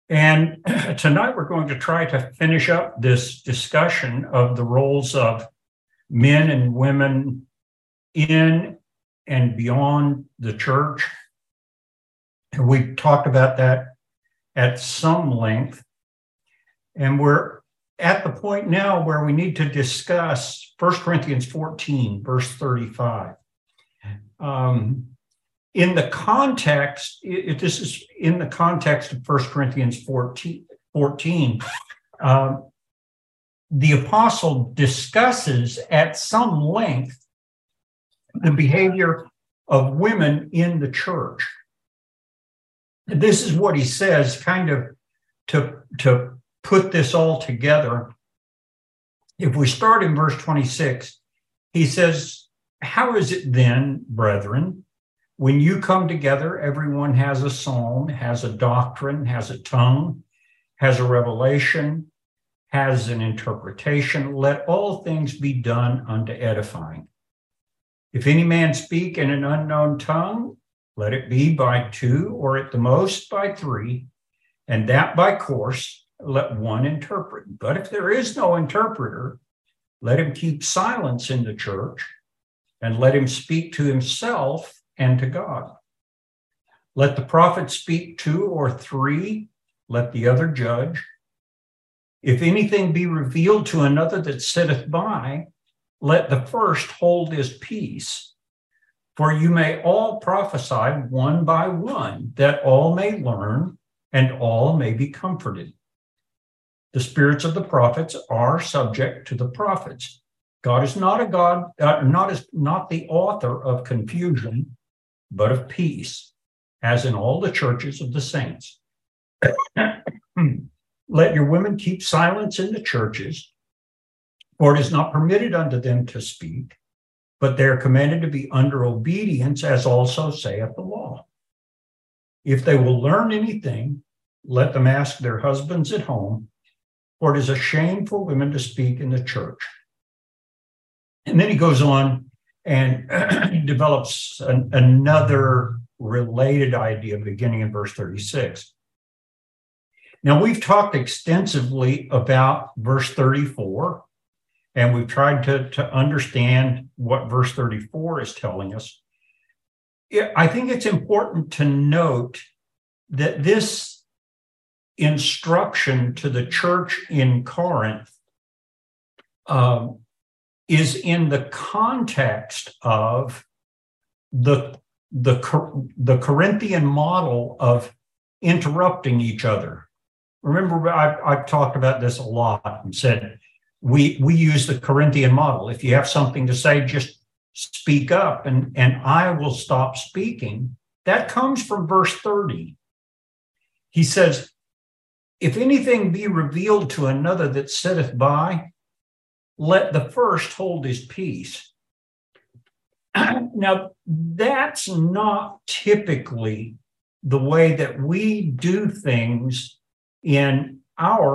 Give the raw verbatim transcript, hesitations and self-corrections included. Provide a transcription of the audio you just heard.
And tonight we're going to try to finish up this discussion of the roles of men and women in and beyond the church. And we talked about that at some length. And we're at the point now where we need to discuss First Corinthians fourteen, verse thirty-five. Um, in the context, if this is in the context of First Corinthians fourteen, fourteen uh, the apostle discusses at some length the behavior of women in the church. This is what he says, kind of to, to put this all together. If we start in verse twenty-six, he says, "How is it then, brethren, when you come together, everyone has a psalm, has a doctrine, has a tongue, has a revelation, has an interpretation? Let all things be done unto edifying. If any man speak in an unknown tongue, let it be by two, or at the most by three, and that by course, let one interpret. But if there is no interpreter, let him keep silence in the church, and let him speak to himself and to God. Let the prophet speak two or three, let the other judge. If anything be revealed to another that sitteth by, let the first hold his peace. For you may all prophesy one by one, that all may learn and all may be comforted. The spirits of the prophets are subject to the prophets. God is not a God, uh, not as not the author of confusion, but of peace, as in all the churches of the saints. Let your women keep silence in the churches, for it is not permitted unto them to speak, but they are commanded to be under obedience, as also saith the law. If they will learn anything, let them ask their husbands at home, for it is a shame for women to speak in the church." And then he goes on and develops an, another related idea beginning in verse thirty-six. Now, we've talked extensively about verse thirty-four, and we've tried to, to understand what verse thirty-four is telling us. I think it's important to note that this instruction to the church in Corinth um, is in the context of the, the, the Corinthian model of interrupting each other. Remember, I've, I've talked about this a lot and said, we, we use the Corinthian model. If you have something to say, just speak up and, and I will stop speaking. That comes from verse thirty. He says, if anything be revealed to another that sitteth by, let the first hold his peace. Now, that's not typically the way that we do things in our